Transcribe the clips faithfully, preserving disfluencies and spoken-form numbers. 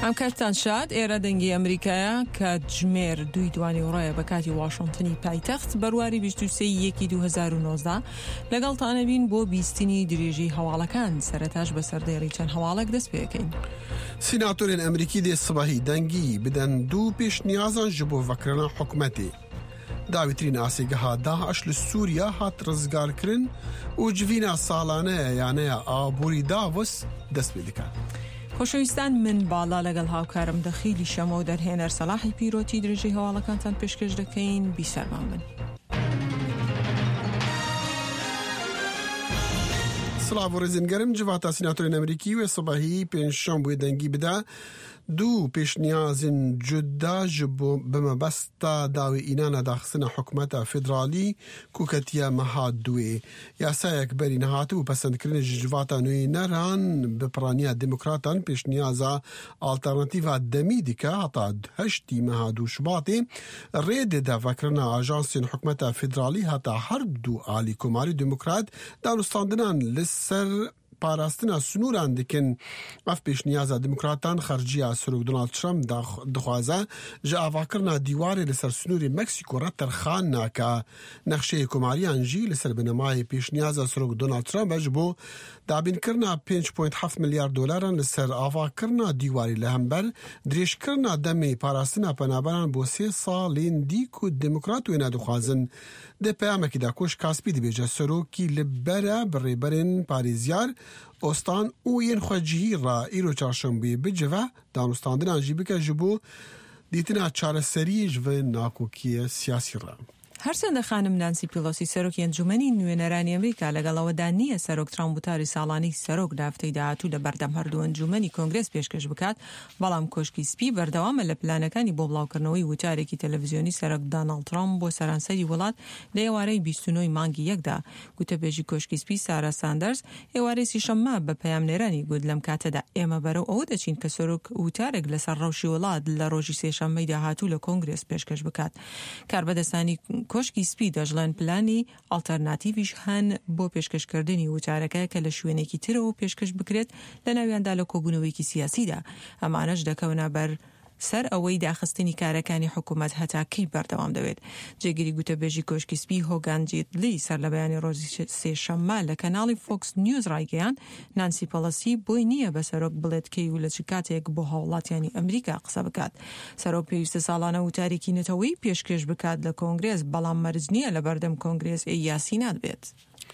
ئەم کاتتان شاد ئێرە دەنگی ئەمریکایە کە جمێر دوی دوانی وڕایە بە کاتی واشنتنی پایتەخت بەرواری بیست و سێ یەکی دوو هەزار و نۆزدە لەگەڵ تانەبین بۆ بیستنی درێژی هەواڵەکان سەرەتاش بە سەردێڕی چەند هەواڵێک دەست پێەکەین. سیناتۆرên ئەمریکی دێ سبەهی دەنگی بدەن دوو پێشنیازان ji bo vekirina hikûmetê. Dawîtirîn asêgeha Daeş li Sûriya hat rizgarkirin û civîna salaneya yaneya aborî Davos dest pê dike. خۆشەویستان من باڵا لەگەڵ هاوکارم دەخیلی شەمە و دەرهێنەر سەلاحی پیرۆتی درێژەی هەواڵەکانتان پێشکەش دەکەین بیسەرمان بن. سلااو ڕێزنگەرم جواتە سیناتۆرên ئەمریکی وێ سبەهی پێنجشەم بۆی دەنگی بدە دوو پێشنیازên cuda ji bo bimebesta dawê înana daxistina hikûmeta federalî ku ketiye meha duê. Yasayek berî nehatî û pesendkirinê ji civata nûyê neran bi piraniya demokratan pêşniyaza alternatîva demî dike heta heştî meha dû Şubatê rêdê de vekirina ajansên hikûmeta federalî heta her du alî komarî demokrat danûstandinan li ser parastina sunûran dikin. Ev pêşniyaza demokratan xerciya Serok Donald Trump dixwaze ji avakirina dîwarê li ser sunûrê Meksîko re terxan nake. Nexşeyê komariyan jî li ser binemayê pêşniyaza Serok Donald Trump ji bo dabînkirina pênc point heft milyar dolaran li ser avakirina dîwarê li hember dirêjkirina demê parastina penaberan bo sê salên dî ku demokrat wêne dixwazin. Di peyamekî de ku ji Kaspî dibêje Serokî li bere bi rêberên parêzyar Ostan û yên xwecihî re îro çarşembeyê bicive danûstandinan jî bike ji bo dîtina çareseriyê ji vê nakokiyê siyasî re. هەرچەندە خانم نانسی پیلۆسی سەرۆکی ئەنجومەنی نوێنەرانی ئەمریکا لەگەڵەوەدا نییە سەرۆک ترامپ وتاری ساڵانەی سەرۆک لە هەفتەی داهاتوو لە بەردەم هەردوو ئەنجومەنی کۆنگرێس پێشکەش بکات، بەڵام کۆشکی سپی بەردەوامە لە پلانەکانی بۆ بڵاوکردنەوەی وتارێکی تەلەڤیزیۆنی سەرۆک دۆناڵد ترامپ بۆ سەرانسەری وڵات لە ئێوارەی بیست و نۆ مانگی یەکدا. گوتەبێژی کۆشکی سپی سارا ساندەرز ئێوارەی سێشەممە بە پەیامنێرانی گوت لەم کاتەدا ئێمە بەرەو ئەوە دەچین کە سەرۆک وتارێک لەسەر ڕەوشی وڵات لە ڕۆژی سێشەممەی داهاتوو لە کۆنگرێس پێشکەش بکات. کاربەدەستانی کۆشکی سپی دەژڵێن پلانی ئالتەرناتیڤیش هەن بۆ پێشکەشکردنی وتارەکە کە لە شوێنێکی ترەوە پێشکەش بکرێت لە ناویاندا لە کۆبوونەوەیکی سیاسیدا. ئەمانەش دەکەونە بەر سەر ئەوەی داخستنی کارەکانی حکوومەت هەتاکەی بەردەوام دەوێت. جێگیری گوتەبێژی کۆشکی سپی هۆگان جێتلی سەر لە بەیانی ڕۆژی سێشەممە لە کەناڵی فۆکس نیوز ڕایگەیان نانسی پەلۆسی بۆی نییە بە سەرۆک بڵێت کەی و لە چ کاتێک بۆ هاوڵاتیانی ئەمریکا قسە بکات. سەرۆک پێویستە ساڵانە وتارێکی نەتەوەی پێشکەش بکات لە کۆنگرێس، بەڵام مەرج نییە لە بەردەم کۆنگرێس یاسی نادبێت.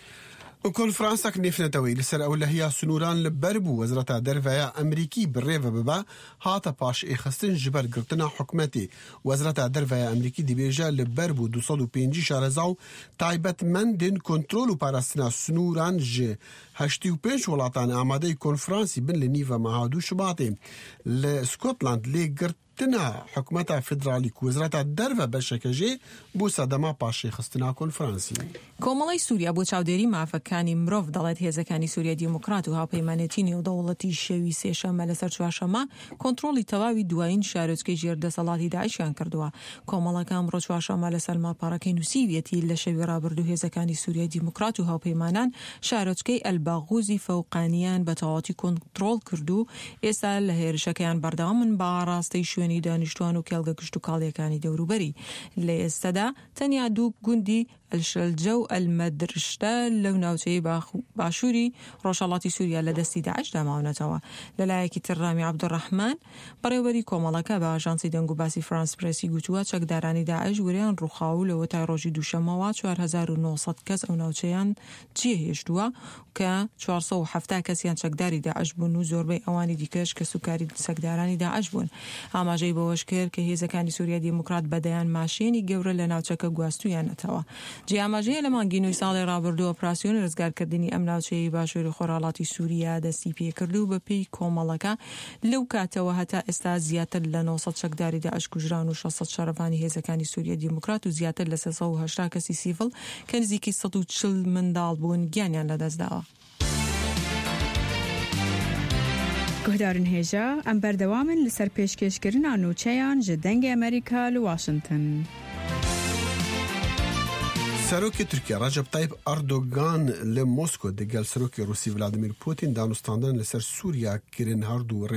کنفرانسێک نێفنەتەوەی لەسەر ئەو لە هەیە سنووران لە بەربوو وەزارەتە دەرەوەیە ئەمریکی بڕێوە ببە هاتە پاش ئێخستن ji ber girtina hikûmetê. Wezareta Derveya Amerîkî dibêje li ber bû du sed û pêncî şareza û taybetmendên kontrol û parastina snûran ji heştî û pênc welatan amadeyî konferansî bin li nîva meha dû Şubatê. Li Scotland lê girt tina hikûmeta federalî ku wezareta derve beşeke jê bû sedema paşêxistina konferansî. کۆمەڵی سووریا بۆ چاودێری مافەکانی مرۆڤ دەڵێت هێزەکانی سووریا دیموکرات و هاوپەیمانێتی نێودەوڵەتی شەوی سێشەممە لەسەر چوارشەممە کۆنتڕۆڵی تەواوی دوایین شارۆچکەی ژێردەسەڵاتی داعشیان کردووە. کۆمەڵەکە ئەمڕۆ چوارشەممە لەسەر ماڵپەڕەکەی نووسیویەتی لە شەوی ڕابردوو هێزەکانی سووریای دیموکرات و هاوپەیمانان شارۆچکەی ئەلباغوزی فەوقانیان بە تەواوەتی کۆنتڕۆڵ کردو. ئێستا لە هێرشەکەیان بەردەوامن بە ئاڕاستەی شوێنی دانیشتوان و کێڵگە گشت و کاڵیەکانی دەوروبەری. لە ئێستادا تەنیا دوو گوندی ئەلشەلجە و ئەلمەدرشتە لەو ناوچەی باشووری ڕۆژهەڵاتی سووریا لە دەستی داعش داماونەتەوە. لەلایەکی تر ڕامی عەبدوڕەحمان بەڕێوەبەری کۆمەڵەکە بە ئاژانسی دەنگ و باسی فرانس پرێسی گوتووە چەکدارانی داعش وریان ڕووخاو لەوە تا ڕۆژی دووشەمەوە چوار هەزار و نۆ سەد کەس ئەو ناوچەیان جێهێشتووە کە چوارسەد و حەڤتا کەسیان چەکداری داعش بوون و زۆربەی ئەوانی دیکەش کە سوکاری چەکدارانی داعش بوون. ئاماژەی بەوەش کرد کە هێزەکانی سووریا دیموکرات بەدەیان ماشێنی گەورە لە ناوچەکە گواستویانەتەوە. جیاماژەیە لە مانگی نوێی ساڵی ڕابردووە ئۆپراسیۆنی ڕزگارکردنی ئەم ناوچەی باشووری خۆرهەڵاتی سووریا دەستی پێکرد و بە پێی کۆمەڵەکە لەو کاتەوە هەتا ئێستا زیاتر لە نۆ سەد چەکداری داعش کوژران و شەشسەد شەڕەبانی هێزەکانی سووریا دیموکرات و زیاتر لە سێ سەد و هەشتا کەسی سیڤڵ کە نزیکی سەد و چل منداڵ بوون گیانیان لەدەستداوە. گۆدارن هێژە ئەم بەردەوامن لەسەر پێشکەشکردنا نوچەیان ji dengê Amerîka li Washington. Serokê Tirkiye Recep Tayyip Erdogan li Moskô digel Serokê Rûsî Vladimir Putin danûstandan li ser Sûriya kirin her du